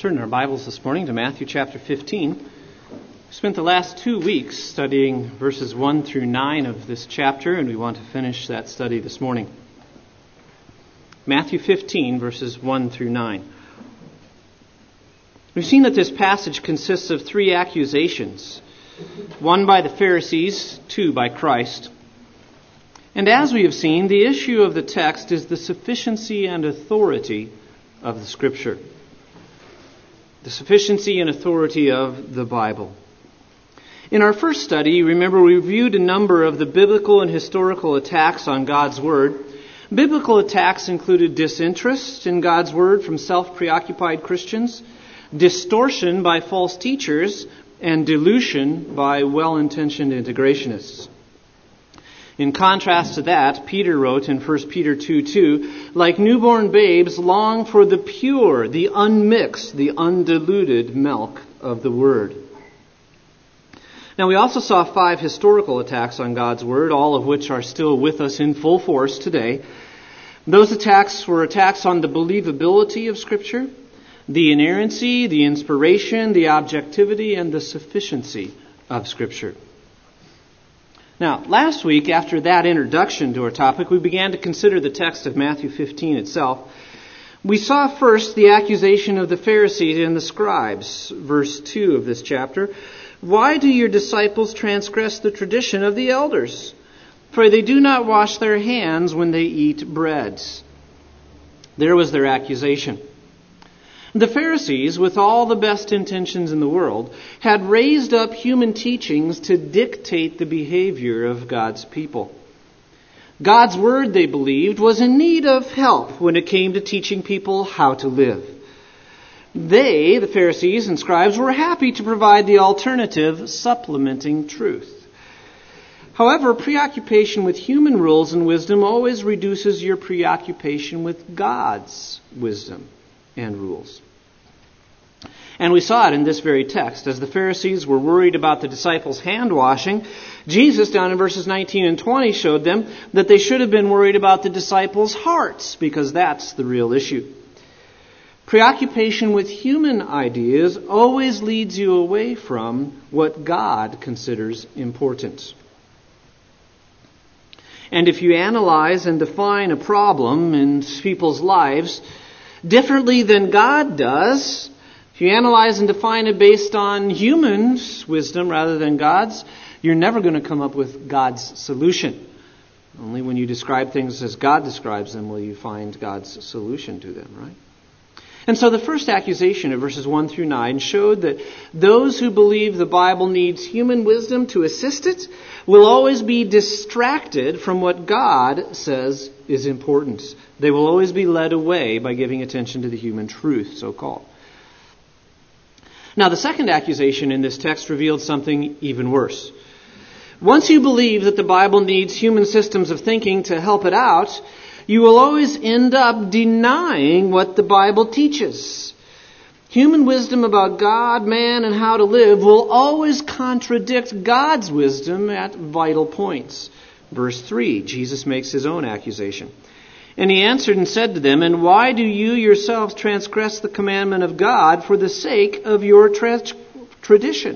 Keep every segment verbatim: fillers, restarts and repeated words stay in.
Turn our Bibles this morning to Matthew chapter fifteen. We spent the last two weeks studying verses one through nine of this chapter, and we want to finish that study this morning. Matthew fifteen, verses one through nine. We've seen that this passage consists of three accusations. One by the Pharisees, two by Christ. And as we have seen, the issue of the text is the sufficiency and authority of the Scripture. The sufficiency and authority of the Bible. In our first study, remember we reviewed a number of the biblical and historical attacks on God's Word. Biblical attacks included disinterest in God's Word from self-preoccupied Christians, distortion by false teachers, and dilution by well-intentioned integrationists. In contrast to that, Peter wrote in First Peter two two, like newborn babes, long for the pure, the unmixed, the undiluted milk of the Word. Now, we also saw five historical attacks on God's Word, all of which are still with us in full force today. Those attacks were attacks on the believability of Scripture, the inerrancy, the inspiration, the objectivity, and the sufficiency of Scripture. Now, last week, after that introduction to our topic, we began to consider the text of Matthew fifteen itself. We saw first the accusation of the Pharisees and the scribes, verse two of this chapter. Why do your disciples transgress the tradition of the elders? For they do not wash their hands when they eat bread. There was their accusation. The Pharisees, with all the best intentions in the world, had raised up human teachings to dictate the behavior of God's people. God's Word, they believed, was in need of help when it came to teaching people how to live. They, the Pharisees and scribes, were happy to provide the alternative, supplementing truth. However, preoccupation with human rules and wisdom always reduces your preoccupation with God's wisdom and rules. And we saw it in this very text. As the Pharisees were worried about the disciples' hand washing, Jesus, down in verses nineteen and twenty, showed them that they should have been worried about the disciples' hearts, because that's the real issue. Preoccupation with human ideas always leads you away from what God considers important. And if you analyze and define a problem in people's lives differently than God does, if you analyze and define it based on humans' wisdom rather than God's, you're never going to come up with God's solution. Only when you describe things as God describes them will you find God's solution to them, right? And so the first accusation of verses one through nine showed that those who believe the Bible needs human wisdom to assist it will always be distracted from what God says is important. They will always be led away by giving attention to the human truth, so-called. Now, the second accusation in this text revealed something even worse. Once you believe that the Bible needs human systems of thinking to help it out, you will always end up denying what the Bible teaches. Human wisdom about God, man, and how to live will always contradict God's wisdom at vital points. Verse three, Jesus makes his own accusation. And he answered and said to them, And why do you yourselves transgress the commandment of God for the sake of your tra- tradition?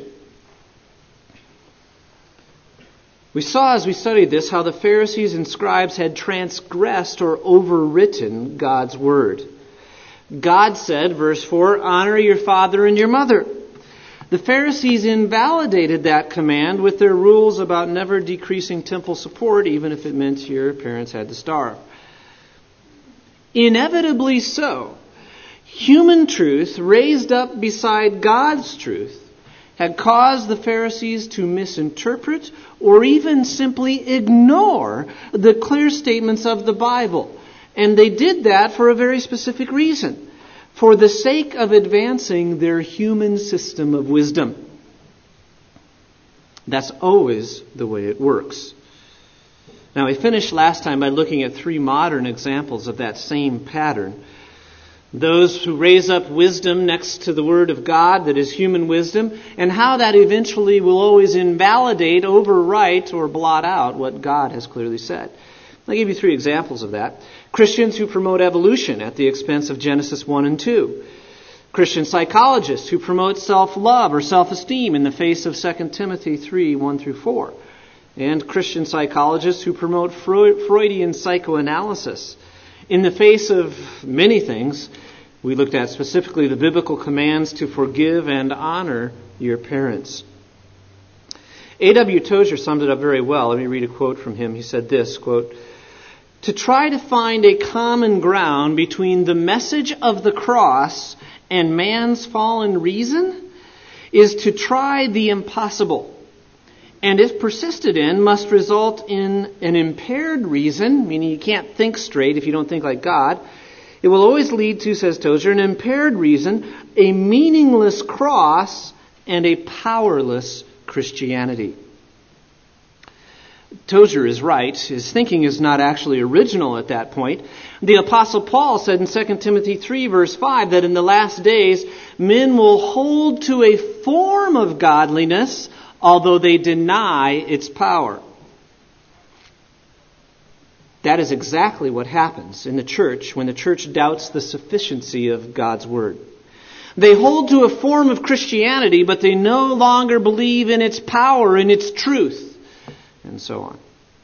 We saw as we studied this how the Pharisees and scribes had transgressed or overwritten God's Word. God said, verse four, honor your father and your mother. The Pharisees invalidated that command with their rules about never decreasing temple support, even if it meant your parents had to starve. Inevitably so, human truth raised up beside God's truth had caused the Pharisees to misinterpret or even simply ignore the clear statements of the Bible. And they did that for a very specific reason, for the sake of advancing their human system of wisdom. That's always the way it works. Now, we finished last time by looking at three modern examples of that same pattern. Those who raise up wisdom next to the Word of God that is human wisdom, and how that eventually will always invalidate, overwrite, or blot out what God has clearly said. I'll give you three examples of that. Christians who promote evolution at the expense of Genesis one and two. Christian psychologists who promote self-love or self-esteem in the face of Second Timothy three, one through four. And Christian psychologists who promote Freudian psychoanalysis in the face of many things. We looked at specifically the biblical commands to forgive and honor your parents. A W Tozer summed it up very well. Let me read a quote from him. He said this, quote, "To try to find a common ground between the message of the cross and man's fallen reason is to try the impossible, and if persisted in, must result in an impaired reason," meaning you can't think straight if you don't think like God. "It will always lead to," says Tozer, "an impaired reason, a meaningless cross, and a powerless Christianity." Tozer is right. His thinking is not actually original at that point. The Apostle Paul said in Second Timothy three, verse five, that in the last days men will hold to a form of godliness, although they deny its power. That is exactly what happens in the church when the church doubts the sufficiency of God's Word. They hold to a form of Christianity, but they no longer believe in its power and its truth, and so on.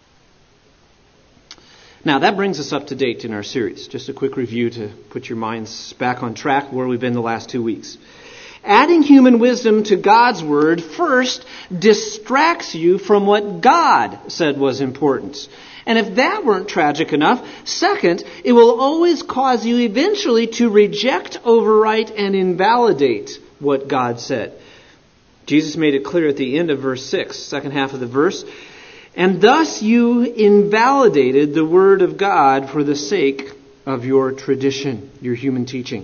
Now, that brings us up to date in our series. Just a quick review to put your minds back on track where we've been the last two weeks. Adding human wisdom to God's Word first distracts you from what God said was important. And if that weren't tragic enough, second, it will always cause you eventually to reject, overwrite, and invalidate what God said. Jesus made it clear at the end of verse six, second half of the verse, "And thus you invalidated the Word of God for the sake of your tradition," your human teaching.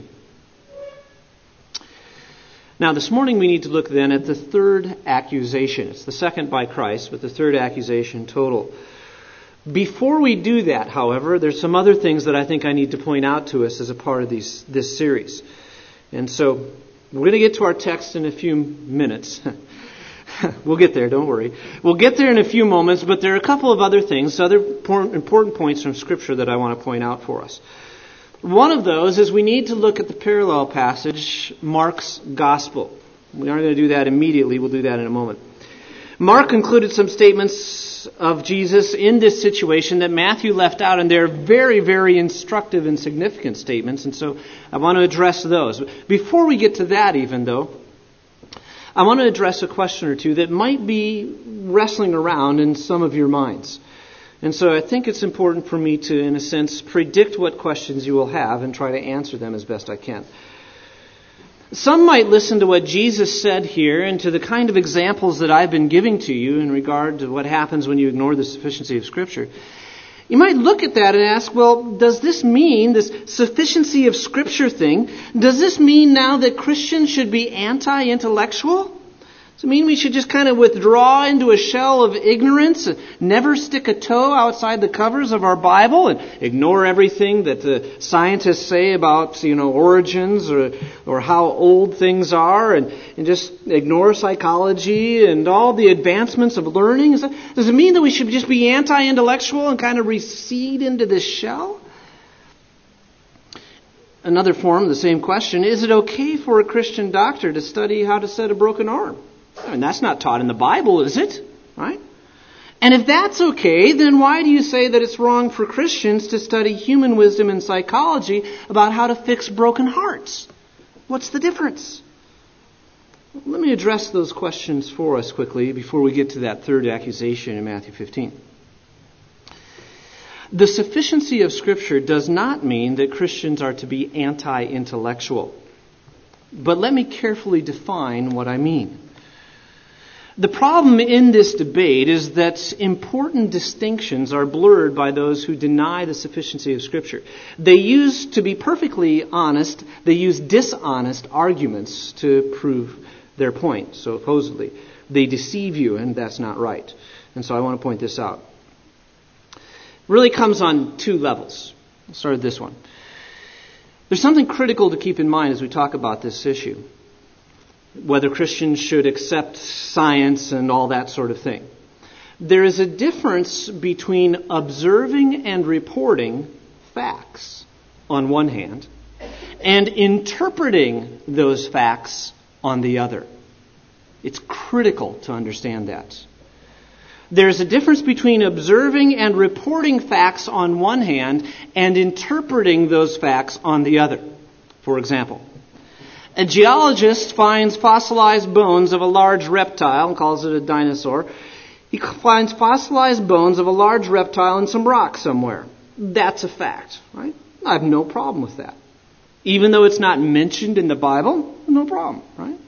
Now, this morning we need to look then at the third accusation. It's the second by Christ, but the third accusation total. Before we do that, however, there's some other things that I think I need to point out to us as a part of these, this series. And so we're going to get to our text in a few minutes. We'll get there, don't worry. We'll get there in a few moments, but there are a couple of other things, other important points from Scripture that I want to point out for us. One of those is we need to look at the parallel passage, Mark's Gospel. We aren't going to do that immediately. We'll do that in a moment. Mark included some statements of Jesus in this situation that Matthew left out, and they're very, very instructive and significant statements, and so I want to address those. Before we get to that even, though, I want to address a question or two that might be wrestling around in some of your minds. And so I think it's important for me to, in a sense, predict what questions you will have and try to answer them as best I can. Some might listen to what Jesus said here and to the kind of examples that I've been giving to you in regard to what happens when you ignore the sufficiency of Scripture. You might look at that and ask, well, does this mean, this sufficiency of Scripture thing, does this mean now that Christians should be anti-intellectual? Does it mean we should just kind of withdraw into a shell of ignorance and never stick a toe outside the covers of our Bible and ignore everything that the scientists say about, you know, origins or or how old things are and, and just ignore psychology and all the advancements of learning? Is that, does it mean that we should just be anti-intellectual and kind of recede into this shell? Another form of the same question, is it okay for a Christian doctor to study how to set a broken arm? I mean, that's not taught in the Bible, is it? Right? And if that's okay, then why do you say that it's wrong for Christians to study human wisdom and psychology about how to fix broken hearts? What's the difference? Let me address those questions for us quickly before we get to that third accusation in Matthew fifteen. The sufficiency of Scripture does not mean that Christians are to be anti-intellectual. But let me carefully define what I mean. The problem in this debate is that important distinctions are blurred by those who deny the sufficiency of Scripture. They use, to be perfectly honest, they use dishonest arguments to prove their point, so supposedly. They deceive you, and that's not right. And so I want to point this out. It really comes on two levels. I'll start with this one. There's something critical to keep in mind as we talk about this issue. Whether Christians should accept science and all that sort of thing. There is a difference between observing and reporting facts on one hand, and interpreting those facts on the other. It's critical to understand that. There's a difference between observing and reporting facts on one hand and interpreting those facts on the other. For example, a geologist finds fossilized bones of a large reptile and calls it a dinosaur. He finds fossilized bones of a large reptile in some rock somewhere. That's a fact, right? I have no problem with that. Even though it's not mentioned in the Bible, no problem, right?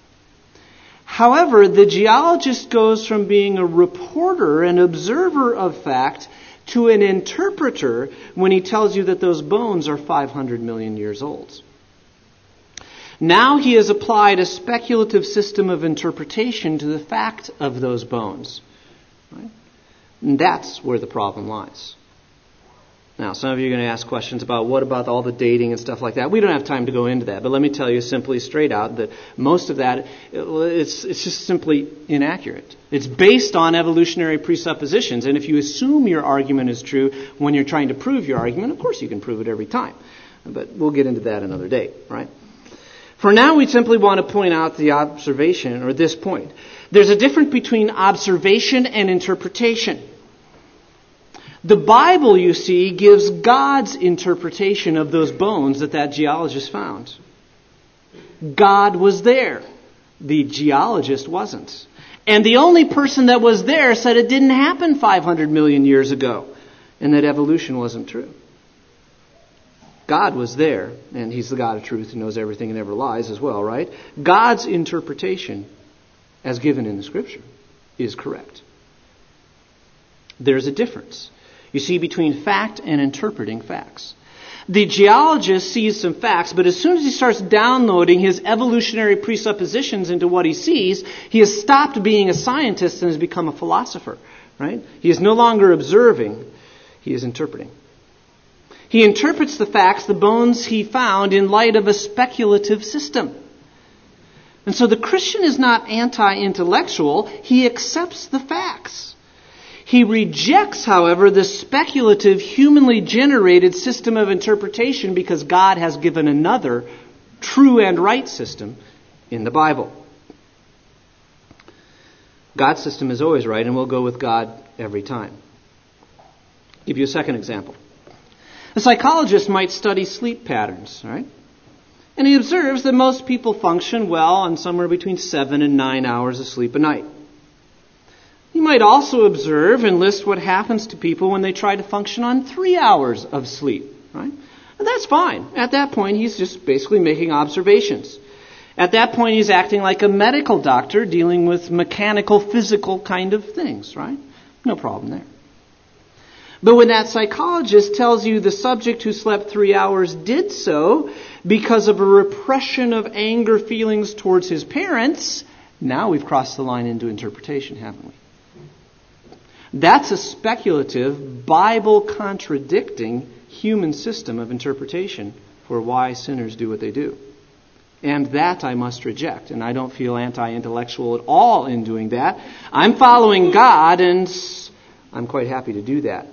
However, the geologist goes from being a reporter, an observer of fact, to an interpreter when he tells you that those bones are five hundred million years old. Now he has applied a speculative system of interpretation to the fact of those bones. Right? And that's where the problem lies. Now, some of you are going to ask questions about what about all the dating and stuff like that. We don't have time to go into that, but let me tell you simply straight out that most of that, it's, it's just simply inaccurate. It's based on evolutionary presuppositions, and if you assume your argument is true when you're trying to prove your argument, of course you can prove it every time. But we'll get into that another day, right? For now, we simply want to point out the observation, or this point. There's a difference between observation and interpretation. The Bible, you see, gives God's interpretation of those bones that that geologist found. God was there. The geologist wasn't. And the only person that was there said it didn't happen five hundred million years ago and that evolution wasn't true. God was there, and He's the God of truth who knows everything and never lies as well, right? God's interpretation, as given in the Scripture, is correct. There's a difference, you see, between fact and interpreting facts. The geologist sees some facts, but as soon as he starts downloading his evolutionary presuppositions into what he sees, he has stopped being a scientist and has become a philosopher, right? He is no longer observing, he is interpreting. He interprets the facts, the bones he found, in light of a speculative system. And so the Christian is not anti-intellectual, he accepts the facts. He rejects, however, the speculative, humanly generated system of interpretation because God has given another true and right system in the Bible. God's system is always right, and we'll go with God every time. I'll give you a second example. A psychologist might study sleep patterns, right? And he observes that most people function well on somewhere between seven and nine hours of sleep a night. He might also observe and list what happens to people when they try to function on three hours of sleep, right? And that's fine. At that point, he's just basically making observations. At that point, he's acting like a medical doctor dealing with mechanical, physical kind of things, right? No problem there. But when that psychologist tells you the subject who slept three hours did so because of a repression of anger feelings towards his parents, now we've crossed the line into interpretation, haven't we? That's a speculative, Bible-contradicting human system of interpretation for why sinners do what they do. And that I must reject. And I don't feel anti-intellectual at all in doing that. I'm following God, and I'm quite happy to do that.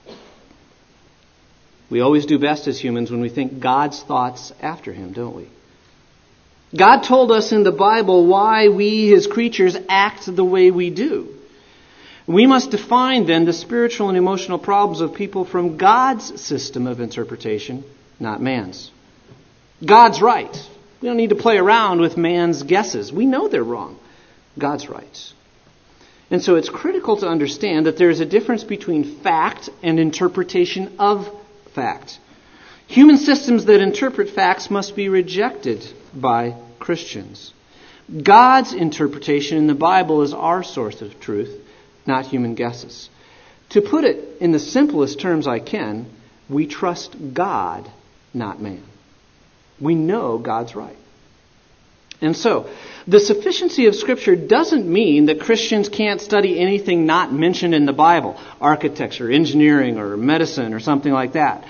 We always do best as humans when we think God's thoughts after Him, don't we? God told us in the Bible why we, His creatures, act the way we do. We must define then the spiritual and emotional problems of people from God's system of interpretation, not man's. God's right. We don't need to play around with man's guesses. We know they're wrong. God's right. And so it's critical to understand that there is a difference between fact and interpretation of fact. Human systems that interpret facts must be rejected by Christians. God's interpretation in the Bible is our source of truth, not human guesses. To put it in the simplest terms I can, we trust God, not man. We know God's right. And so, the sufficiency of Scripture doesn't mean that Christians can't study anything not mentioned in the Bible, architecture, engineering, or medicine, or something like that.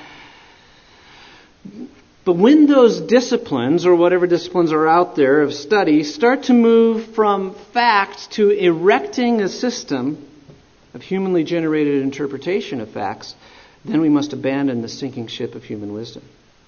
But when those disciplines, or whatever disciplines are out there of study, start to move from fact to erecting a system of humanly generated interpretation of facts, then we must abandon the sinking ship of human wisdom.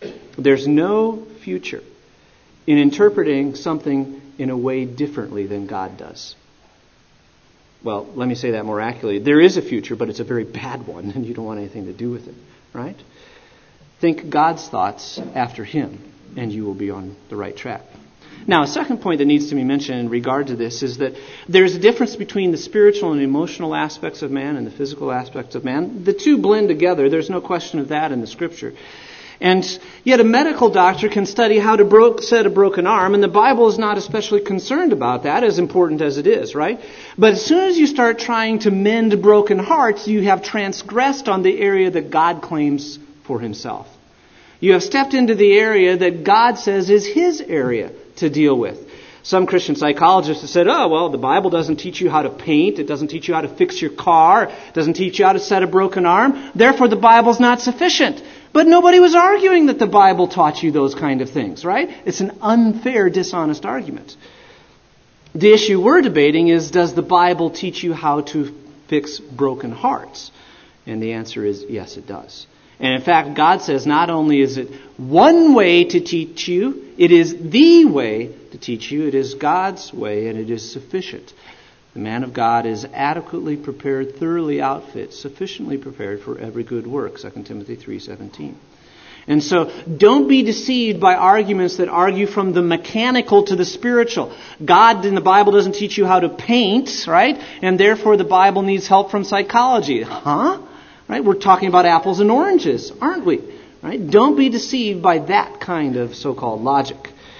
There's no future in interpreting something in a way differently than God does. Well, let me say that more accurately. There is a future, but it's a very bad one, and you don't want anything to do with it, right? Think God's thoughts after Him, and you will be on the right track. Now, a second point that needs to be mentioned in regard to this is that there's a difference between the spiritual and emotional aspects of man and the physical aspects of man. The two blend together. There's no question of that in the Scripture. And yet a medical doctor can study how to bro- set a broken arm, and the Bible is not especially concerned about that, as important as it is, right? But as soon as you start trying to mend broken hearts, you have transgressed on the area that God claims for Himself. You have stepped into the area that God says is His area to deal with. Some Christian psychologists have said, oh, well, the Bible doesn't teach you how to paint. It doesn't teach you how to fix your car. It doesn't teach you how to set a broken arm. Therefore, the Bible's not sufficient. But nobody was arguing that the Bible taught you those kind of things, right? It's an unfair, dishonest argument. The issue we're debating is, does the Bible teach you how to fix broken hearts? And the answer is, yes, it does. And in fact, God says not only is it one way to teach you, it is the way to teach you. It is God's way, and it is sufficient. The man of God is adequately prepared, thoroughly outfit, sufficiently prepared for every good work, Second Timothy three seventeen. And so don't be deceived by arguments that argue from the mechanical to the spiritual. God in the Bible doesn't teach you how to paint, right? And therefore the Bible needs help from psychology. Huh? Right? We're talking about apples and oranges, aren't we? Right? Don't be deceived by that kind of so-called logic.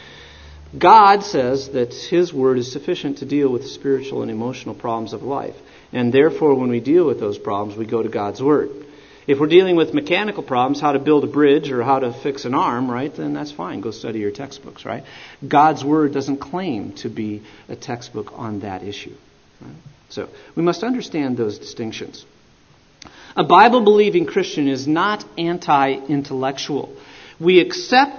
God says that His Word is sufficient to deal with the spiritual and emotional problems of life. And therefore, when we deal with those problems, we go to God's Word. If we're dealing with mechanical problems, how to build a bridge or how to fix an arm, right, then that's fine. Go study your textbooks, right? God's Word doesn't claim to be a textbook on that issue. Right? So we must understand those distinctions. A Bible-believing Christian is not anti-intellectual. We accept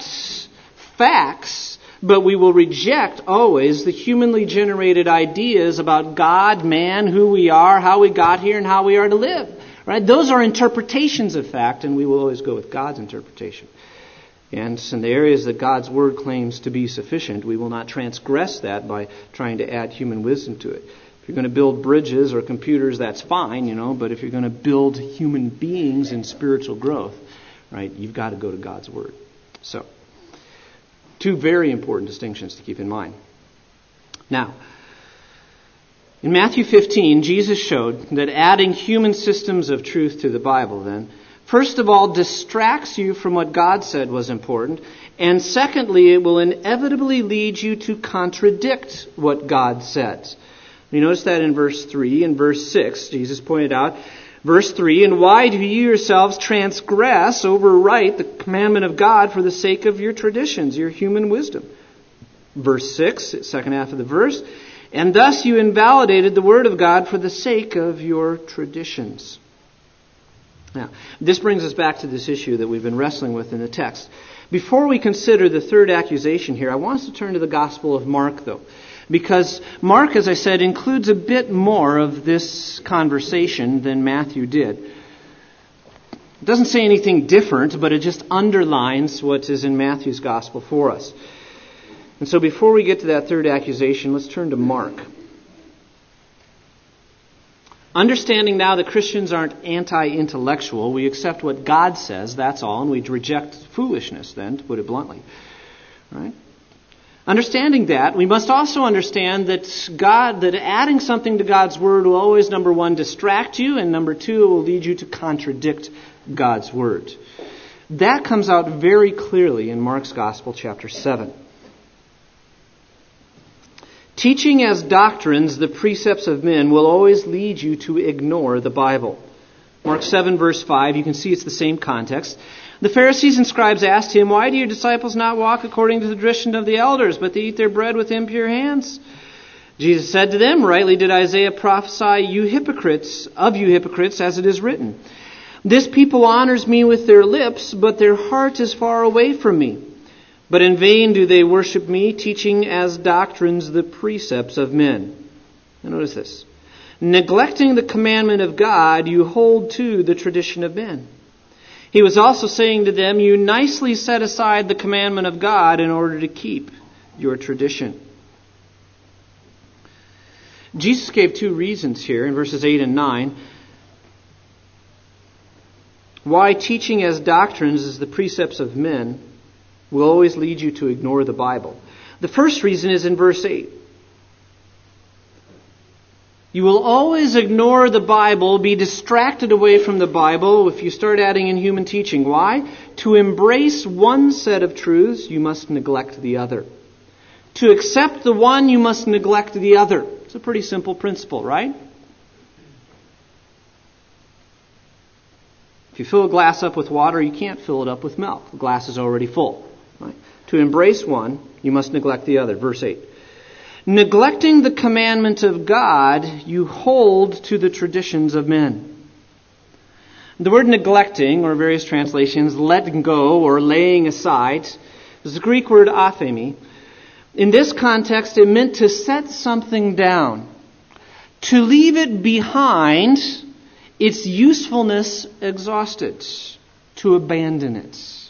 facts, but we will reject always the humanly generated ideas about God, man, who we are, how we got here, and how we are to live. Right? Those are interpretations of fact, and we will always go with God's interpretation. And in the areas that God's Word claims to be sufficient, we will not transgress that by trying to add human wisdom to it. If you're going to build bridges or computers, that's fine, you know, but if you're going to build human beings in spiritual growth, right, you've got to go to God's Word. So, two very important distinctions to keep in mind. Now, in Matthew fifteen, Jesus showed that adding human systems of truth to the Bible, then, first of all, distracts you from what God said was important, and secondly, it will inevitably lead you to contradict what God says. You notice that in verse three and verse six, Jesus pointed out, verse three, and why do you yourselves transgress, overwrite the commandment of God for the sake of your traditions, your human wisdom? Verse six, second half of the verse, and thus you invalidated the word of God for the sake of your traditions. Now, this brings us back to this issue that we've been wrestling with in the text. Before we consider the third accusation here, I want us to turn to the Gospel of Mark, though. Because Mark, as I said, includes a bit more of this conversation than Matthew did. It doesn't say anything different, but it just underlines what is in Matthew's Gospel for us. And so before we get to that third accusation, let's turn to Mark. Understanding now that Christians aren't anti-intellectual, we accept what God says, that's all, and we reject foolishness then, to put it bluntly. Right? Understanding that, we must also understand that God, that adding something to God's Word will always, number one, distract you, and number two, it will lead you to contradict God's Word. That comes out very clearly in Mark's Gospel, chapter seven. Teaching as doctrines the precepts of men will always lead you to ignore the Bible. Mark seven, verse five, you can see it's the same context. The Pharisees and scribes asked him, why do your disciples not walk according to the tradition of the elders, but they eat their bread with impure hands? Jesus said to them, rightly did Isaiah prophesy, you hypocrites, of you hypocrites, as it is written. This people honors me with their lips, but their heart is far away from me. But in vain do they worship me, teaching as doctrines the precepts of men. Now notice this. Neglecting the commandment of God, you hold to the tradition of men. He was also saying to them, you nicely set aside the commandment of God in order to keep your tradition. Jesus gave two reasons here in verses eight and nine why teaching as doctrines as the precepts of men will always lead you to ignore the Bible. The first reason is in verse eight. You will always ignore the Bible, be distracted away from the Bible if you start adding in human teaching. Why? To embrace one set of truths, you must neglect the other. To accept the one, you must neglect the other. It's a pretty simple principle, right? If you fill a glass up with water, you can't fill it up with milk. The glass is already full. Right? To embrace one, you must neglect the other. Verse eight. Neglecting the commandment of God, you hold to the traditions of men. The word neglecting, or various translations, letting go or laying aside, is the Greek word athemi. In this context, it meant to set something down, to leave it behind, its usefulness exhausted, to abandon it. That's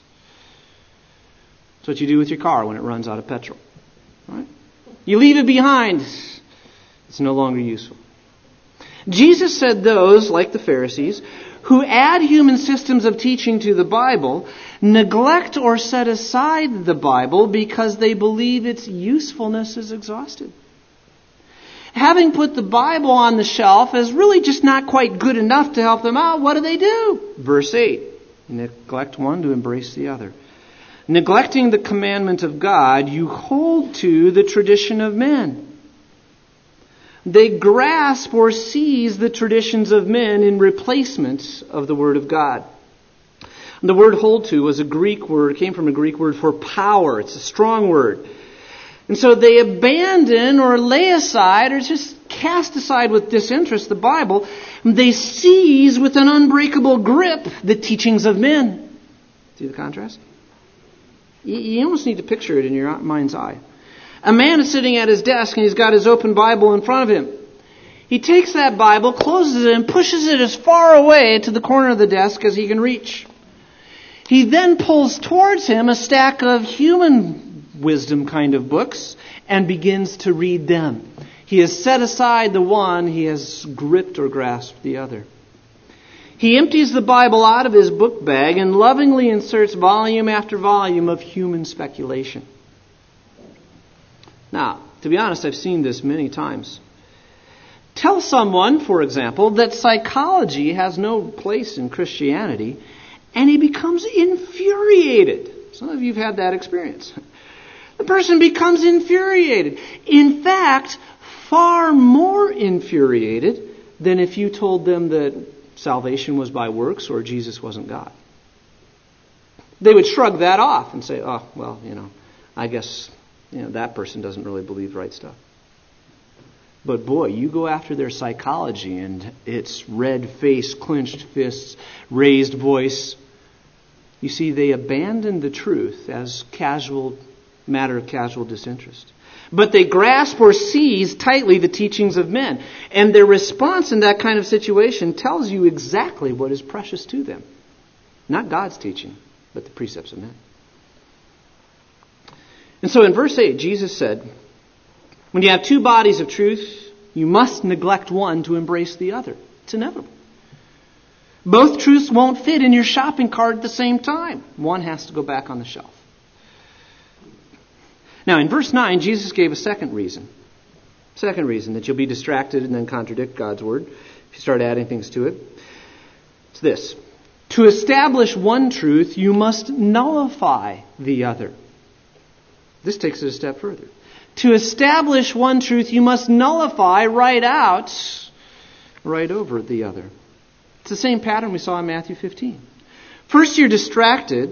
what you do with your car when it runs out of petrol, right? You leave it behind. It's no longer useful. Jesus said those, like the Pharisees, who add human systems of teaching to the Bible, neglect or set aside the Bible because they believe its usefulness is exhausted. Having put the Bible on the shelf as really just not quite good enough to help them out, what do they do? Verse eight, neglect one to embrace the other. Neglecting the commandment of God, you hold to the tradition of men. They grasp or seize the traditions of men in replacement of the Word of God. The word hold to was a Greek word, it came from a Greek word for power. It's a strong word. And so they abandon or lay aside or just cast aside with disinterest the Bible. They seize with an unbreakable grip the teachings of men. See the contrast? You almost need to picture it in your mind's eye. A man is sitting at his desk and he's got his open Bible in front of him. He takes that Bible, closes it, and pushes it as far away to the corner of the desk as he can reach. He then pulls towards him a stack of human wisdom kind of books and begins to read them. He has set aside the one, he has gripped or grasped the other. He empties the Bible out of his book bag and lovingly inserts volume after volume of human speculation. Now, to be honest, I've seen this many times. Tell someone, for example, that psychology has no place in Christianity, and he becomes infuriated. Some of you have had that experience. The person becomes infuriated. In fact, far more infuriated than if you told them that salvation was by works or Jesus wasn't God. They would shrug that off and say, oh, well, you know, I guess you know that person doesn't really believe the right stuff. But boy, you go after their psychology and it's red face, clenched fists, raised voice. You see, they abandon the truth as casual matter of casual disinterest. But they grasp or seize tightly the teachings of men. And their response in that kind of situation tells you exactly what is precious to them. Not God's teaching, but the precepts of men. And so in verse eight, Jesus said, when you have two bodies of truth, you must neglect one to embrace the other. It's inevitable. Both truths won't fit in your shopping cart at the same time. One has to go back on the shelf. Now, in verse nine, Jesus gave a second reason. Second reason that you'll be distracted and then contradict God's word if you start adding things to it. It's this. To establish one truth, you must nullify the other. This takes it a step further. To establish one truth, you must nullify, write out, write over the other. It's the same pattern we saw in Matthew fifteen. First, you're distracted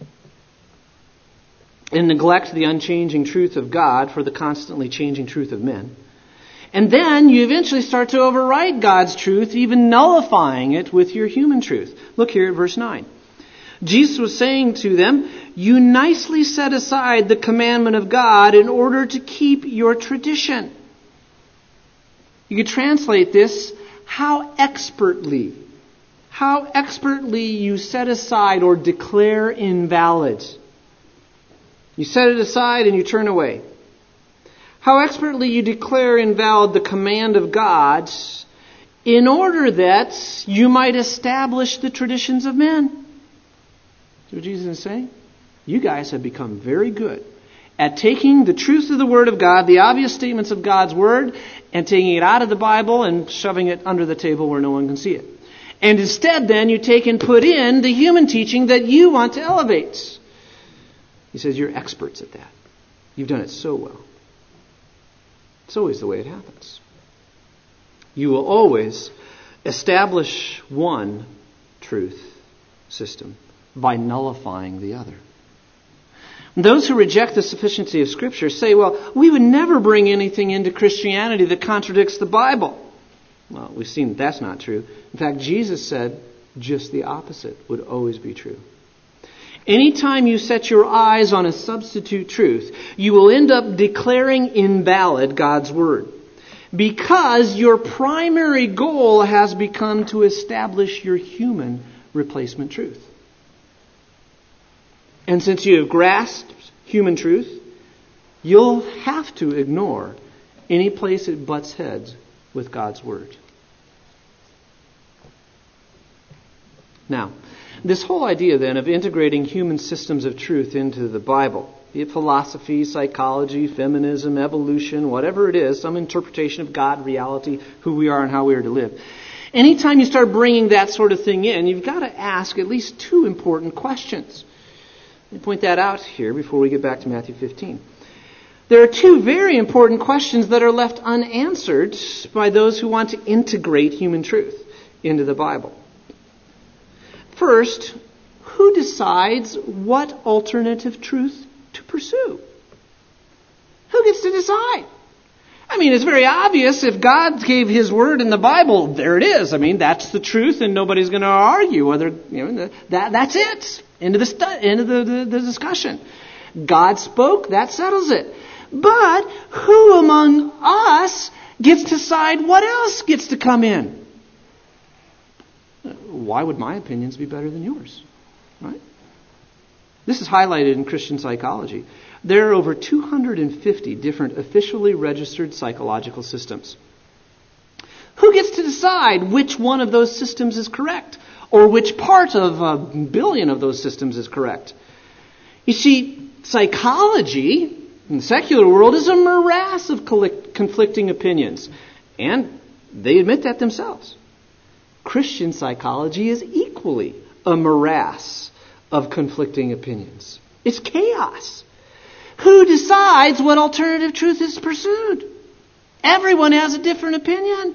and neglect the unchanging truth of God for the constantly changing truth of men. And then you eventually start to override God's truth, even nullifying it with your human truth. Look here at verse nine. Jesus was saying to them, you nicely set aside the commandment of God in order to keep your tradition. You could translate this, how expertly, how expertly you set aside or declare invalid. You set it aside and you turn away. How expertly you declare invalid the command of God in order that you might establish the traditions of men. See what Jesus is saying? You guys have become very good at taking the truth of the Word of God, the obvious statements of God's Word, and taking it out of the Bible and shoving it under the table where no one can see it. And instead then you take and put in the human teaching that you want to elevate. He says you're experts at that. You've done it so well. It's always the way it happens. You will always establish one truth system by nullifying the other. Those who reject the sufficiency of Scripture say, well, we would never bring anything into Christianity that contradicts the Bible. Well, we've seen that that's not true. In fact, Jesus said just the opposite would always be true. Anytime you set your eyes on a substitute truth, you will end up declaring invalid God's Word. Because your primary goal has become to establish your human replacement truth. And since you have grasped human truth, you'll have to ignore any place it butts heads with God's Word. Now, this whole idea then of integrating human systems of truth into the Bible, be it philosophy, psychology, feminism, evolution, whatever it is, some interpretation of God, reality, who we are and how we are to live. Anytime you start bringing that sort of thing in, you've got to ask at least two important questions. Let me point that out here before we get back to Matthew fifteen. There are two very important questions that are left unanswered by those who want to integrate human truth into the Bible. First, who decides what alternative truth to pursue? Who gets to decide? I mean, it's very obvious if God gave His Word in the Bible, there it is. I mean, that's the truth and nobody's going to argue whether, you know, that, that's it. End of, the, stu- end of the, the, the discussion. God spoke, that settles it. But who among us gets to decide what else gets to come in? Why would my opinions be better than yours? Right? This is highlighted in Christian psychology. There are over two hundred fifty different officially registered psychological systems. Who gets to decide which one of those systems is correct? Or which part of a billion of those systems is correct? You see, psychology in the secular world is a morass of conflicting opinions. And they admit that themselves. Christian psychology is equally a morass of conflicting opinions. It's chaos. Who decides what alternative truth is pursued? Everyone has a different opinion.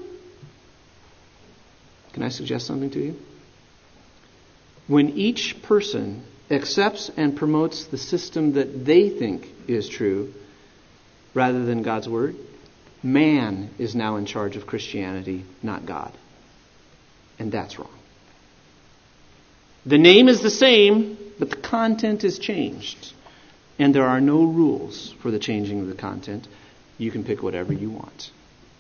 Can I suggest something to you? When each person accepts and promotes the system that they think is true rather than God's Word, man is now in charge of Christianity, not God. And that's wrong. The name is the same, but the content is changed. And there are no rules for the changing of the content. You can pick whatever you want.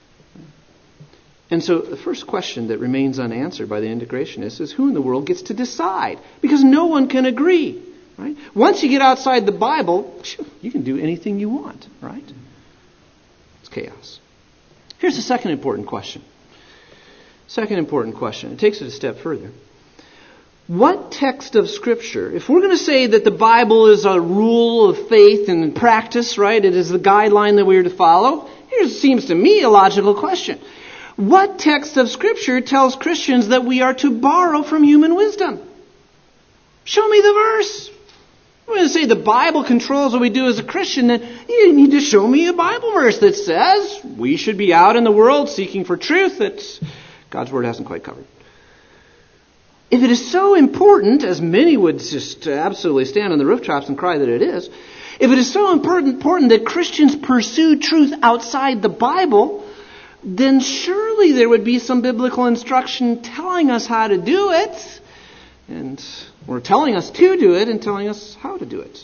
And so the first question that remains unanswered by the integrationists is who in the world gets to decide? Because no one can agree. Right? Once you get outside the Bible, you can do anything you want. Right? It's chaos. Here's the second important question. Second important question. It takes it a step further. What text of Scripture, if we're going to say that the Bible is a rule of faith and practice, right? It is the guideline that we are to follow. Here seems to me a logical question. What text of Scripture tells Christians that we are to borrow from human wisdom? Show me the verse. I'm going to say the Bible controls what we do as a Christian, then you need to show me a Bible verse that says we should be out in the world seeking for truth that God's Word hasn't quite covered. If it is so important, as many would just absolutely stand on the rooftops and cry that it is, if it is so important, important that Christians pursue truth outside the Bible, then surely there would be some biblical instruction telling us how to do it, and or telling us to do it and telling us how to do it.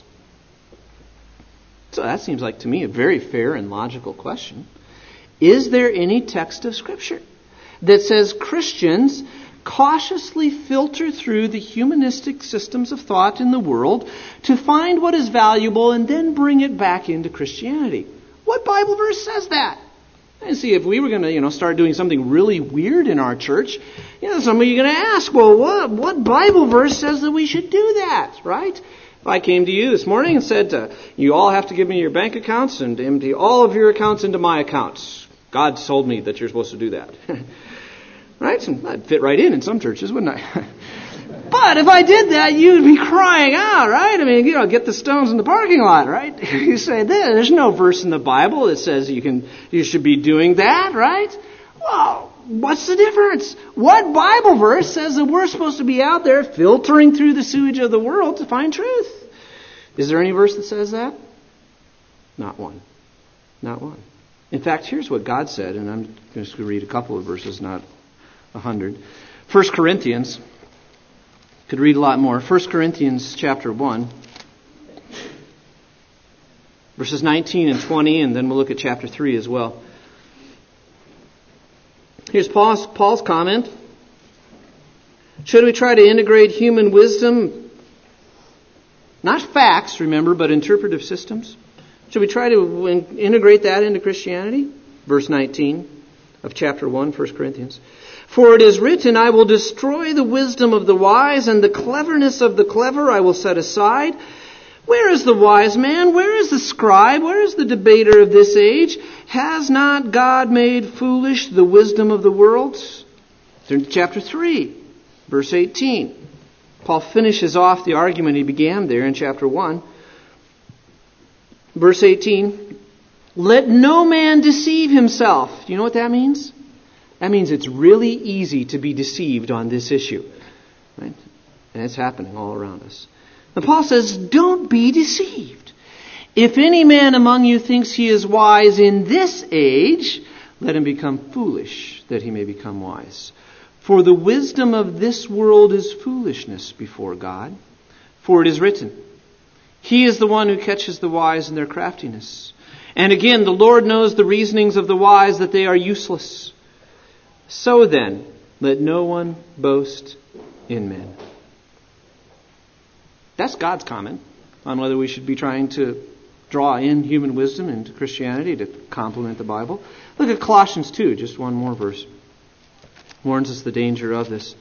So that seems like to me a very fair and logical question. Is there any text of Scripture that says Christians cautiously filter through the humanistic systems of thought in the world to find what is valuable and then bring it back into Christianity. What Bible verse says that? And see, if we were going to, you know, start doing something really weird in our church, you know, some of you are going to ask, well, what, what Bible verse says that we should do that, right? If I came to you this morning and said, uh, you all have to give me your bank accounts and empty all of your accounts into my accounts. God told me that you're supposed to do that. Right? And that'd fit right in in some churches, wouldn't I? But if I did that, you'd be crying out, right? I mean, you know, get the stones in the parking lot, right? You say, there's no verse in the Bible that says you can, you should be doing that, right? Well, what's the difference? What Bible verse says that we're supposed to be out there filtering through the sewage of the world to find truth? Is there any verse that says that? Not one. Not one. In fact, here's what God said, and I'm just going to read a couple of verses, not a hundred. First Corinthians. Could read a lot more. First Corinthians chapter one. Verses nineteen and twenty, and then we'll look at chapter three as well. Here's Paul's, Paul's comment. Should we try to integrate human wisdom? Not facts, remember, but interpretive systems. Should we try to in- integrate that into Christianity? Verse nineteen of chapter one, First Corinthians. For it is written, I will destroy the wisdom of the wise, and the cleverness of the clever I will set aside. Where is the wise man? Where is the scribe? Where is the debater of this age? Has not God made foolish the wisdom of the world? Turn to chapter three, verse eighteen. Paul finishes off the argument he began there in chapter one. Verse eighteen. Let no man deceive himself. Do you know what that means? That means it's really easy to be deceived on this issue. Right? And it's happening all around us. And Paul says, don't be deceived. If any man among you thinks he is wise in this age, let him become foolish, that he may become wise. For the wisdom of this world is foolishness before God. For it is written, He is the one who catches the wise in their craftiness. And again, the Lord knows the reasonings of the wise, that they are useless. So then, let no one boast in men. That's God's comment on whether we should be trying to draw in human wisdom into Christianity to complement the Bible. Look at Colossians two, just one more verse. Warns us the danger of this.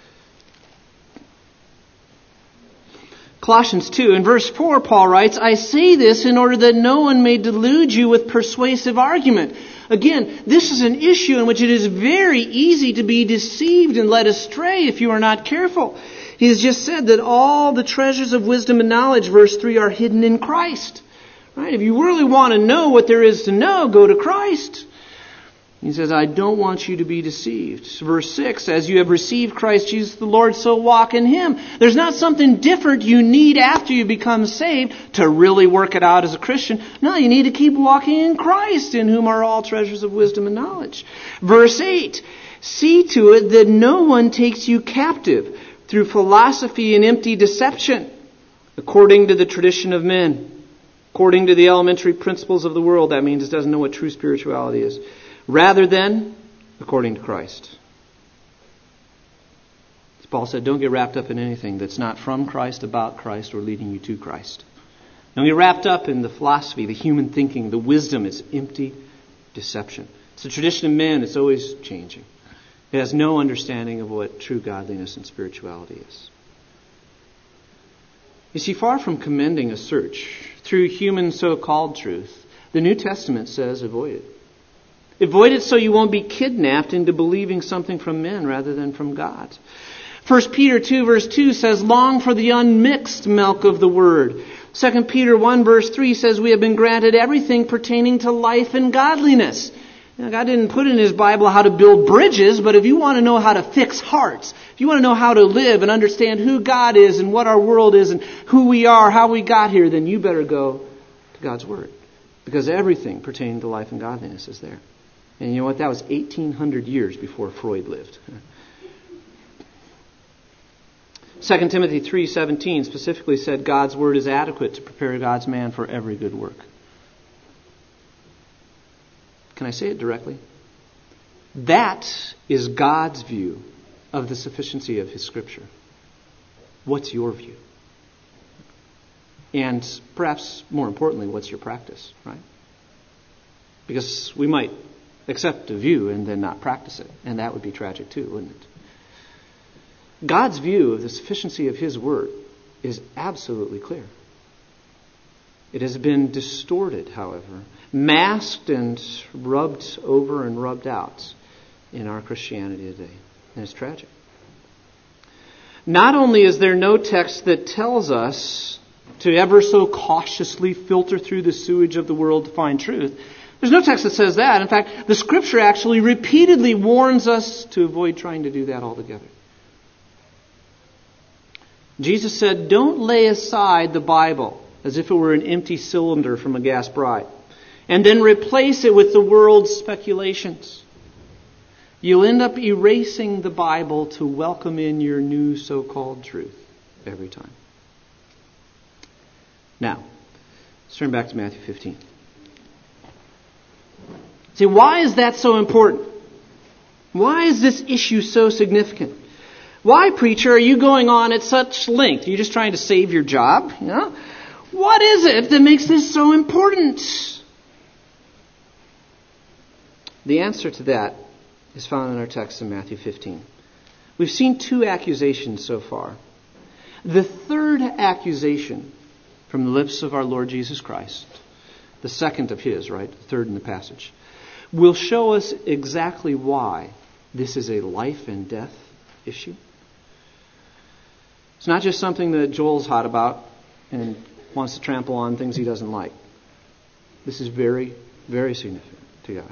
Colossians two, in verse four, Paul writes, I say this in order that no one may delude you with persuasive argument. Again, this is an issue in which it is very easy to be deceived and led astray if you are not careful. He has just said that all the treasures of wisdom and knowledge, verse three, are hidden in Christ. Right? If you really want to know what there is to know, go to Christ. He says, I don't want you to be deceived. Verse six, as you have received Christ Jesus the Lord, so walk in Him. There's not something different you need after you become saved to really work it out as a Christian. No, you need to keep walking in Christ, in whom are all treasures of wisdom and knowledge. Verse eight, see to it that no one takes you captive through philosophy and empty deception, according to the tradition of men, according to the elementary principles of the world. That means it doesn't know what true spirituality is. Rather than according to Christ. As Paul said, don't get wrapped up in anything that's not from Christ, about Christ, or leading you to Christ. Don't get wrapped up in the philosophy, the human thinking, the wisdom. It's empty deception. It's a tradition of men. It's always changing. It has no understanding of what true godliness and spirituality is. You see, far from commending a search through human so-called truth, the New Testament says avoid it. Avoid it so you won't be kidnapped into believing something from men rather than from God. First Peter two verse two says, long for the unmixed milk of the word. Second Peter one verse three says, we have been granted everything pertaining to life and godliness. Now, God didn't put in His Bible how to build bridges, but if you want to know how to fix hearts, if you want to know how to live and understand who God is and what our world is and who we are, how we got here, then you better go to God's Word. Because everything pertaining to life and godliness is there. And you know what? That was eighteen hundred years before Freud lived. Second Timothy three seventeen specifically said God's Word is adequate to prepare God's man for every good work. Can I say it directly? That is God's view of the sufficiency of His Scripture? What's your view? And perhaps more importantly, what's your practice, right? Because we might accept a view and then not practice it, and that would be tragic too, wouldn't it? God's view of the sufficiency of His Word is absolutely clear. It has been distorted, however, masked and rubbed over and rubbed out in our Christianity today. And it's tragic. Not only is there no text that tells us to ever so cautiously filter through the sewage of the world to find truth, there's no text that says that. In fact, the Scripture actually repeatedly warns us to avoid trying to do that altogether. Jesus said, don't lay aside the Bible as if it were an empty cylinder from a gas bride, and then replace it with the world's speculations. You'll end up erasing the Bible to welcome in your new so-called truth every time. Now, let's turn back to Matthew fifteen. See, why is that so important? Why is this issue so significant? Why, preacher, are you going on at such length? Are you just trying to save your job? You know? What is it that makes this so important? The answer to that is found in our text in Matthew fifteen. We've seen two accusations so far. The third accusation from the lips of our Lord Jesus Christ, the second of His, right? The third in the passage, will show us exactly why this is a life and death issue. It's not just something that Joel's hot about and wants to trample on things he doesn't like. This is very, very significant to God.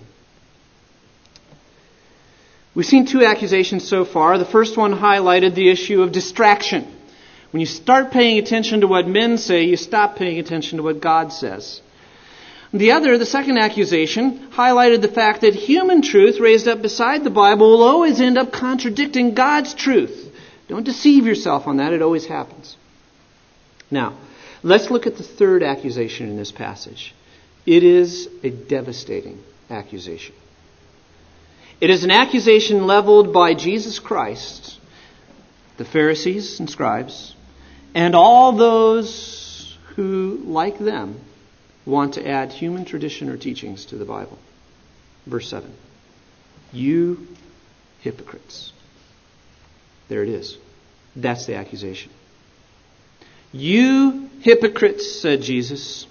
We've seen two accusations so far. The first one highlighted the issue of distraction. When you start paying attention to what men say, you stop paying attention to what God says. The other, the second accusation, highlighted the fact that human truth raised up beside the Bible will always end up contradicting God's truth. Don't deceive yourself on that. It always happens. Now, let's look at the third accusation in this passage. It is a devastating accusation. It is an accusation leveled by Jesus Christ, the Pharisees and scribes, and all those who, like them, want to add human tradition or teachings to the Bible. Verse seven. You hypocrites. There it is. That's the accusation. You hypocrites, said Jesus.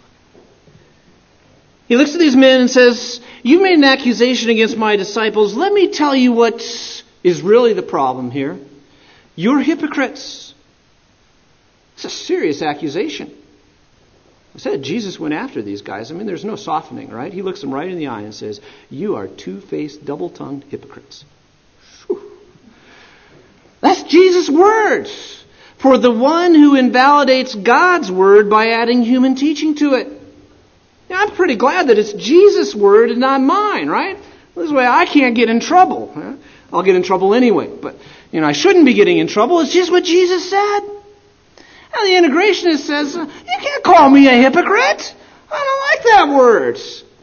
He looks at these men and says, you've made an accusation against my disciples. Let me tell you what is really the problem here. You're hypocrites. It's a serious accusation. I said Jesus went after these guys. I mean, there's no softening, right? He looks them right in the eye and says, you are two-faced, double-tongued hypocrites. Whew. That's Jesus' words for the one who invalidates God's word by adding human teaching to it. Now, I'm pretty glad that it's Jesus' word and not mine, right? This way I can't get in trouble. I'll get in trouble anyway, but you know I shouldn't be getting in trouble. It's just what Jesus said. And the integrationist says, you can't call me a hypocrite. I don't like that word.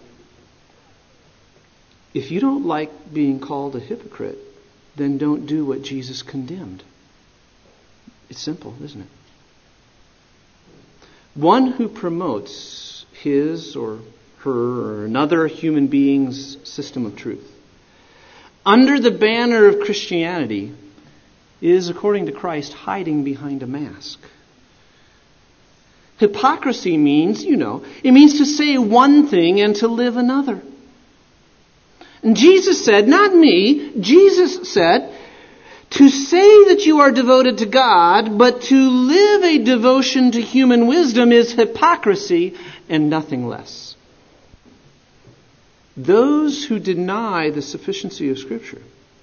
If you don't like being called a hypocrite, then don't do what Jesus condemned. It's simple, isn't it? One who promotes his or her or another human being's system of truth under the banner of Christianity is, according to Christ, hiding behind a mask. Hypocrisy means, you know, it means to say one thing and to live another. And Jesus said, not me, Jesus said, to say that you are devoted to God, but to live a devotion to human wisdom is hypocrisy and nothing less. Those who deny the sufficiency of Scripture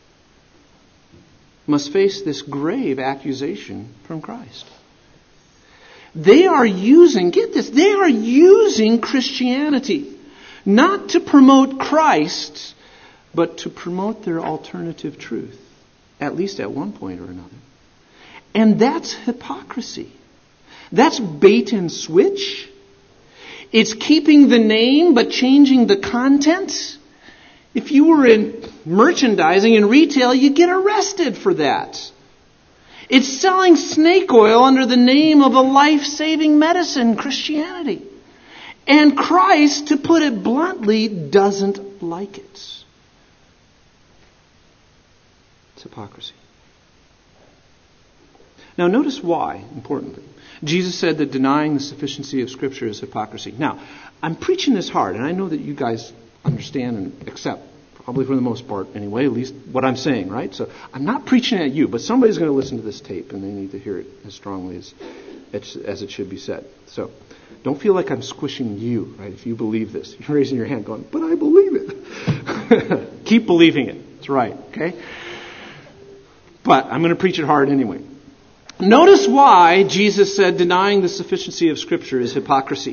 must face this grave accusation from Christ. They are using, get this, they are using Christianity not to promote Christ, but to promote their alternative truth, at least at one point or another. And that's hypocrisy. That's bait and switch. It's keeping the name but changing the content. If you were in merchandising and retail, you get arrested for that. It's selling snake oil under the name of a life-saving medicine, Christianity. And Christ, to put it bluntly, doesn't like it. It's hypocrisy. Now notice why, importantly. Jesus said that denying the sufficiency of Scripture is hypocrisy. Now, I'm preaching this hard, and I know that you guys understand and accept, probably for the most part anyway, at least what I'm saying, right? So I'm not preaching at you, but somebody's going to listen to this tape, and they need to hear it as strongly as, as it should be said. So don't feel like I'm squishing you, right, if you believe this. You're raising your hand going, but I believe it. Keep believing it. That's right, okay? But I'm going to preach it hard anyway. Notice why Jesus said denying the sufficiency of Scripture is hypocrisy.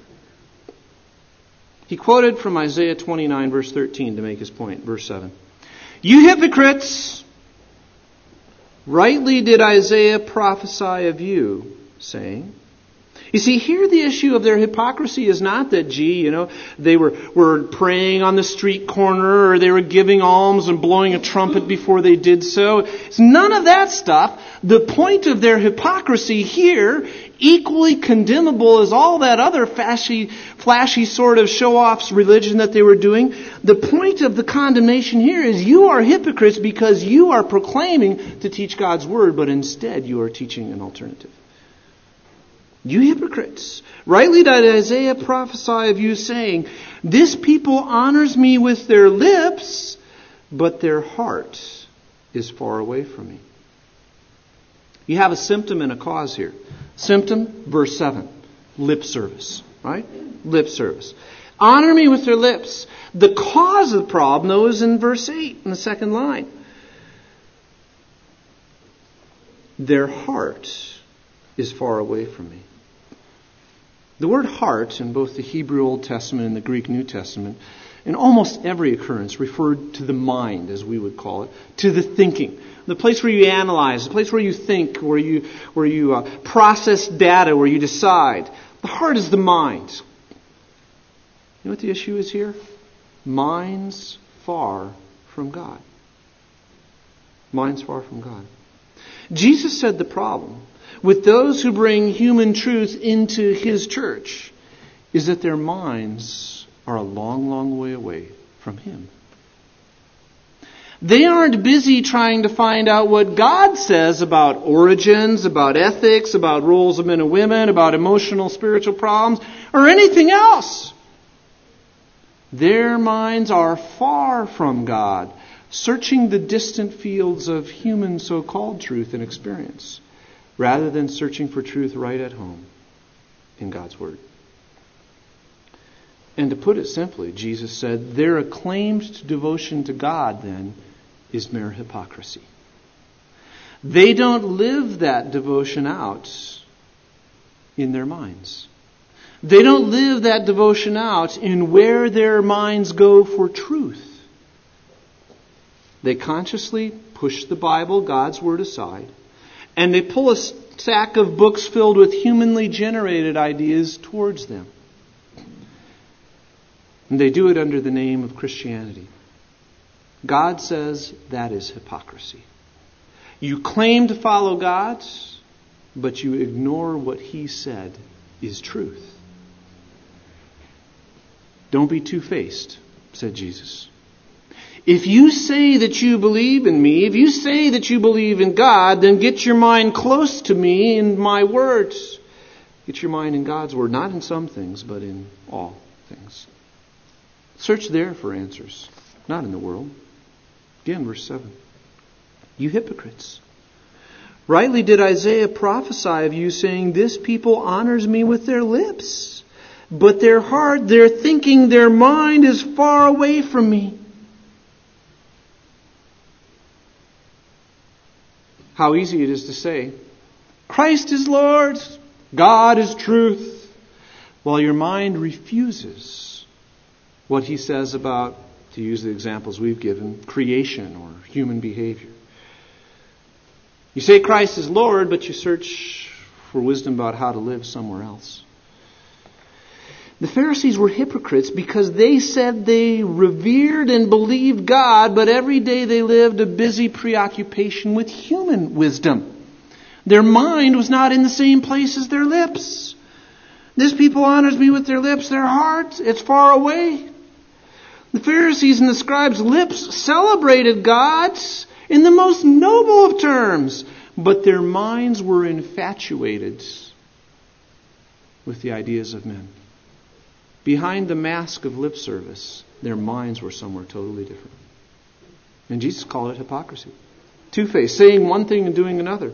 He quoted from Isaiah twenty-nine, verse thirteen, to make his point. Verse seven. You hypocrites! Rightly did Isaiah prophesy of you, saying... You see, here the issue of their hypocrisy is not that, gee, you know, they were, were praying on the street corner, or they were giving alms and blowing a trumpet before they did so. It's none of that stuff. The point of their hypocrisy here, equally condemnable as all that other flashy, flashy sort of show-offs religion that they were doing, the point of the condemnation here is you are hypocrites because you are proclaiming to teach God's Word, but instead you are teaching an alternative. You hypocrites! Rightly did Isaiah prophesy of you, saying, this people honors me with their lips, but their heart is far away from me. You have a symptom and a cause here. Symptom, verse seven. Lip service. Right? Lip service. Honor me with their lips. The cause of the problem, though, is in verse eight, in the second line. Their heart is far away from me. The word heart in both the Hebrew Old Testament and the Greek New Testament, in almost every occurrence, referred to the mind, as we would call it, to the thinking. The place where you analyze, the place where you think, where you where you uh, process data, where you decide. The heart is the mind. You know what the issue is here? Minds far from God. Minds far from God. Jesus said the problem with those who bring human truth into His church is that their minds are a long, long way away from Him. They aren't busy trying to find out what God says about origins, about ethics, about roles of men and women, about emotional, spiritual problems, or anything else. Their minds are far from God, searching the distant fields of human so-called truth and experience, rather than searching for truth right at home in God's Word. And to put it simply, Jesus said, their acclaimed devotion to God, then, is mere hypocrisy. They don't live that devotion out in their minds. They don't live that devotion out in where their minds go for truth. They consciously push the Bible, God's Word, aside, and they pull a stack of books filled with humanly generated ideas towards them. And they do it under the name of Christianity. God says that is hypocrisy. You claim to follow God, but you ignore what He said is truth. Don't be two-faced, said Jesus. If you say that you believe in me, if you say that you believe in God, then get your mind close to me in my words. Get your mind in God's Word, not in some things, but in all things. Search there for answers, not in the world. Again, verse seven. You hypocrites! Rightly did Isaiah prophesy of you, saying, this people honors me with their lips, but their heart, their thinking, their mind is far away from me. How easy it is to say, Christ is Lord, God is truth, while your mind refuses what He says about, to use the examples we've given, creation or human behavior. You say Christ is Lord, but you search for wisdom about how to live somewhere else. The Pharisees were hypocrites because they said they revered and believed God, but every day they lived a busy preoccupation with human wisdom. Their mind was not in the same place as their lips. This people honors me with their lips, their heart, it's far away. The Pharisees and the scribes' lips celebrated God in the most noble of terms, but their minds were infatuated with the ideas of men. Behind the mask of lip service, their minds were somewhere totally different. And Jesus called it hypocrisy. Two-faced, saying one thing and doing another.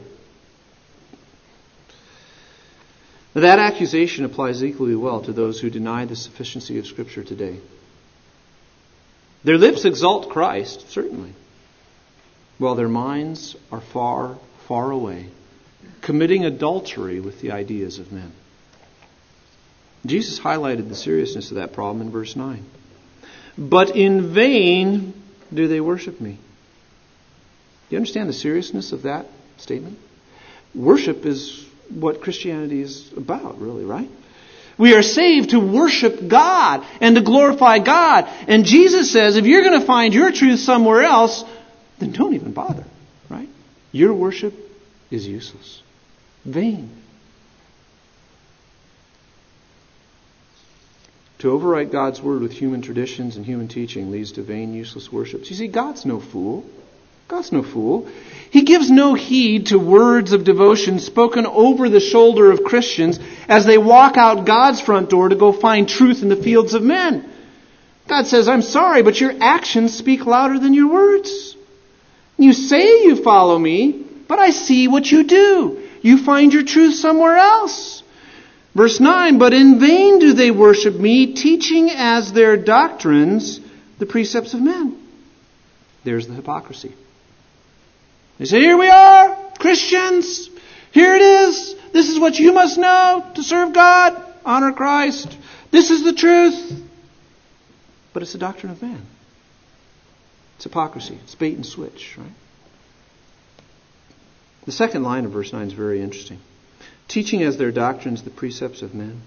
That accusation applies equally well to those who deny the sufficiency of Scripture today. Their lips exalt Christ, certainly, while their minds are far, far away, committing adultery with the ideas of men. Jesus highlighted the seriousness of that problem in verse nine. But in vain do they worship me. Do you understand the seriousness of that statement? Worship is what Christianity is about, really, right? We are saved to worship God and to glorify God. And Jesus says, if you're going to find your truth somewhere else, then don't even bother, right? Your worship is useless, vain. To overwrite God's word with human traditions and human teaching leads to vain, useless worships. You see, God's no fool. God's no fool. He gives no heed to words of devotion spoken over the shoulder of Christians as they walk out God's front door to go find truth in the fields of men. God says, I'm sorry, but your actions speak louder than your words. You say you follow me, but I see what you do. You find your truth somewhere else. Verse nine, but in vain do they worship me, teaching as their doctrines the precepts of men. There's the hypocrisy. They say, here we are, Christians. Here it is. This is what you must know to serve God, honor Christ. This is the truth. But it's the doctrine of man. It's hypocrisy. It's bait and switch, right? The second line of verse nine is very interesting. Teaching as their doctrines the precepts of men.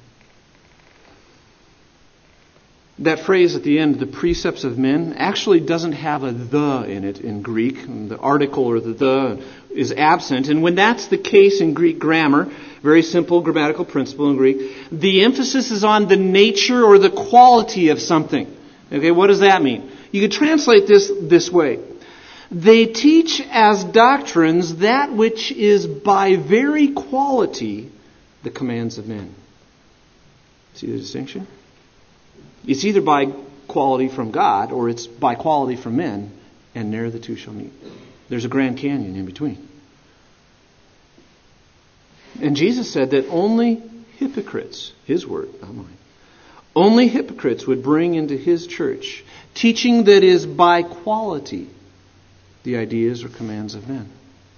That phrase at the end, the precepts of men, actually doesn't have a the in it in Greek. The article or the the is absent. And when that's the case in Greek grammar, very simple grammatical principle in Greek, the emphasis is on the nature or the quality of something. Okay, what does that mean? You could translate this this way. They teach as doctrines that which is by very quality the commands of men. See the distinction? It's either by quality from God or it's by quality from men, and there the two shall meet. There's a Grand Canyon in between. And Jesus said that only hypocrites, His word, not mine, only hypocrites would bring into His church teaching that is by quality the ideas or commands of men.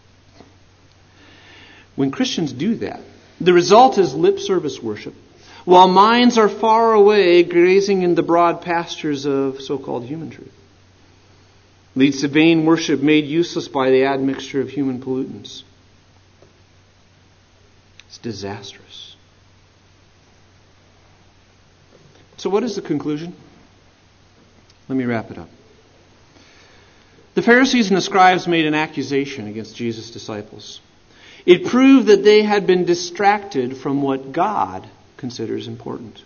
When Christians do that, the result is lip service worship, while minds are far away grazing in the broad pastures of so-called human truth. Leads to vain worship made useless by the admixture of human pollutants. It's disastrous. So what is the conclusion? Let me wrap it up. The Pharisees and the scribes made an accusation against Jesus' disciples. It proved that they had been distracted from what God considers important.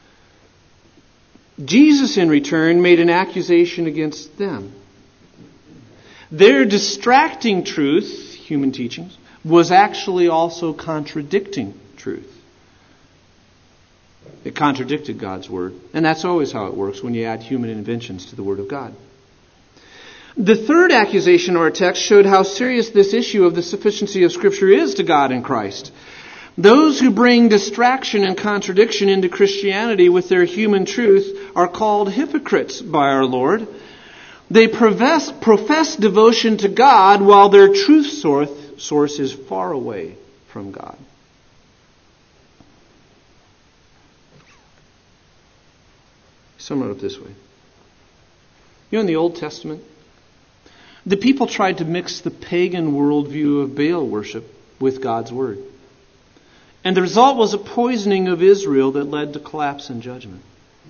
Jesus, in return, made an accusation against them. Their distracting truth, human teachings, was actually also contradicting truth. It contradicted God's Word. And that's always how it works when you add human inventions to the Word of God. The third accusation of our text showed how serious this issue of the sufficiency of Scripture is to God in Christ. Those who bring distraction and contradiction into Christianity with their human truth are called hypocrites by our Lord. They profess, profess devotion to God while their truth source, source is far away from God. Sum it up this way. You know, in the Old Testament, the people tried to mix the pagan worldview of Baal worship with God's Word. And the result was a poisoning of Israel that led to collapse and judgment.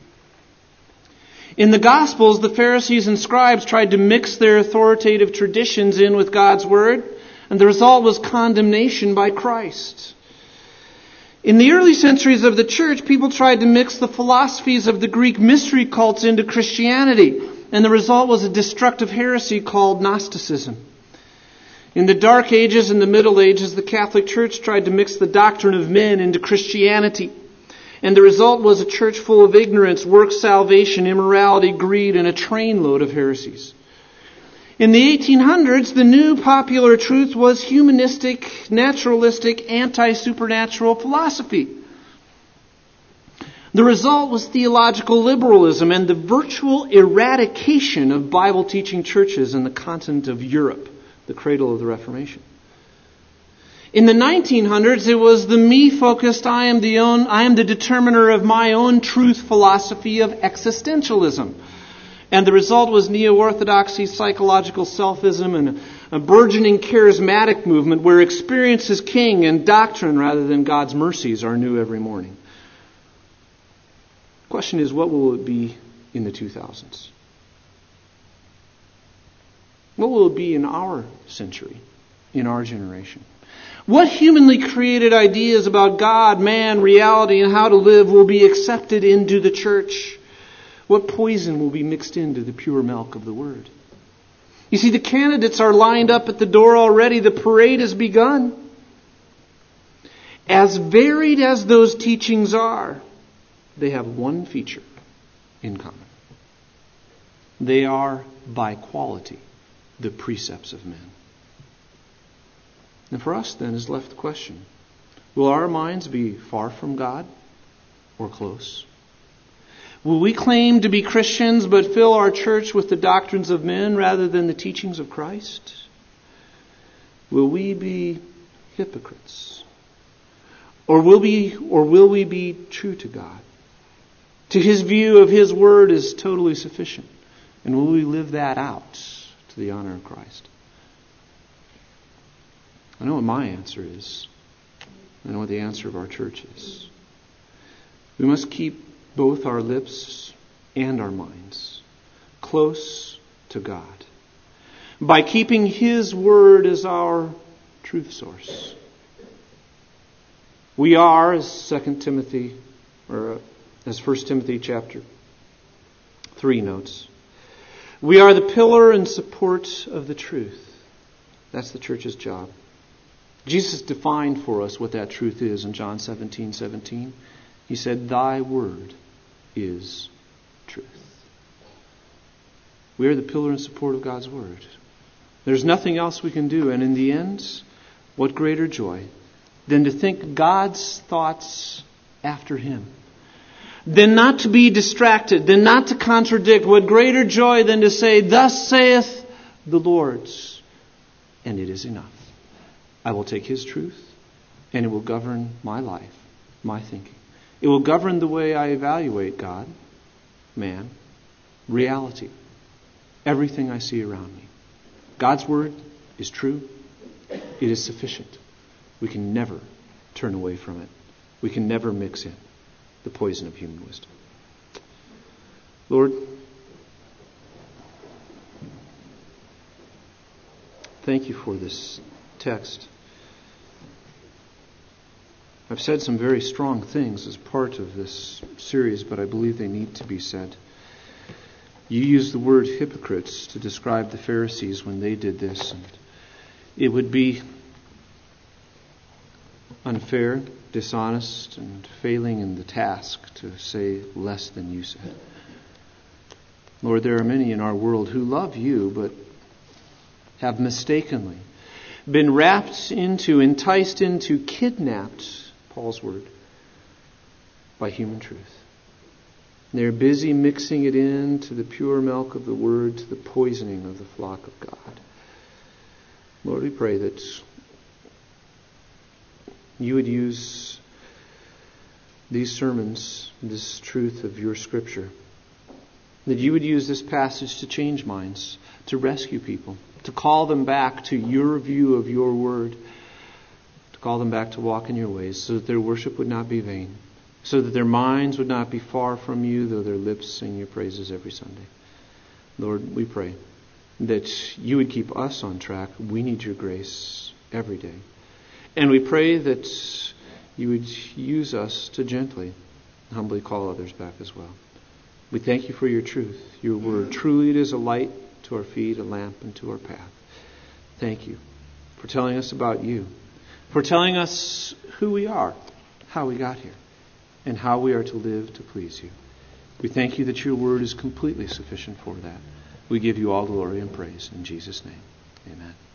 In the Gospels, the Pharisees and scribes tried to mix their authoritative traditions in with God's Word, and the result was condemnation by Christ. In the early centuries of the church, people tried to mix the philosophies of the Greek mystery cults into Christianity, and the result was a destructive heresy called Gnosticism. In the Dark Ages and the Middle Ages, the Catholic Church tried to mix the doctrine of men into Christianity. And the result was a church full of ignorance, works salvation, immorality, greed, and a trainload of heresies. In the eighteen hundreds, the new popular truth was humanistic, naturalistic, anti-supernatural philosophy. The result was theological liberalism and the virtual eradication of Bible-teaching churches in the continent of Europe, the cradle of the Reformation. In the nineteen hundreds, it was the me-focused, I am the own, I am the determiner of my own truth philosophy of existentialism. And the result was neo-orthodoxy, psychological selfism, and a burgeoning charismatic movement where experience is king and doctrine rather than God's mercies are new every morning. The question is, what will it be in the two thousands? What will it be in our century, in our generation? What humanly created ideas about God, man, reality, and how to live will be accepted into the church? What poison will be mixed into the pure milk of the Word? You see, the candidates are lined up at the door already. The parade has begun. As varied as those teachings are, they have one feature in common. They are, by quality, the precepts of men. And for us, then, is left the question, will our minds be far from God or close? Will we claim to be Christians but fill our church with the doctrines of men rather than the teachings of Christ? Will we be hypocrites? Or will we, or will we be true to God? To His view of His Word is totally sufficient. And will we live that out to the honor of Christ? I know what my answer is. I know what the answer of our church is. We must keep both our lips and our minds close to God by keeping His Word as our truth source. We are, as Second Timothy, or as First Timothy chapter three notes, we are the pillar and support of the truth. That's the church's job. Jesus defined for us what that truth is in John seventeen seventeen. He said, "Thy word is truth." We are the pillar and support of God's Word. There's nothing else we can do. And in the end, what greater joy than to think God's thoughts after Him. Than not to be distracted. Than not to contradict. What greater joy than to say, "Thus saith the Lord." And it is enough. I will take His truth, and it will govern my life, my thinking. It will govern the way I evaluate God, man, reality, everything I see around me. God's Word is true. It is sufficient. We can never turn away from it. We can never mix in the poison of human wisdom. Lord, thank You for this text. I've said some very strong things as part of this series, but I believe they need to be said. You used the word hypocrites to describe the Pharisees when they did this. And it would be unfair, dishonest, and failing in the task to say less than You said. Lord, there are many in our world who love You, but have mistakenly been wrapped into, enticed into, kidnapped, Paul's word, by human truth. They're busy mixing it into the pure milk of the Word, to the poisoning of the flock of God. Lord, we pray that You would use these sermons, this truth of Your Scripture, that You would use this passage to change minds, to rescue people, to call them back to Your view of Your Word, to to call them back to walk in your ways, so that their worship would not be vain, so that their minds would not be far from you, though their lips sing your praises every Sunday. Lord, we pray that you would keep us on track. We need your grace every day. And we pray that you would use us to gently, humbly call others back as well. We thank you for your truth, your word. Truly it is a light to our feet, a lamp unto our path. Thank you for telling us about you, for telling us who we are, how we got here, and how we are to live to please you. We thank you that your word is completely sufficient for that. We give you all glory and praise in Jesus' name. Amen.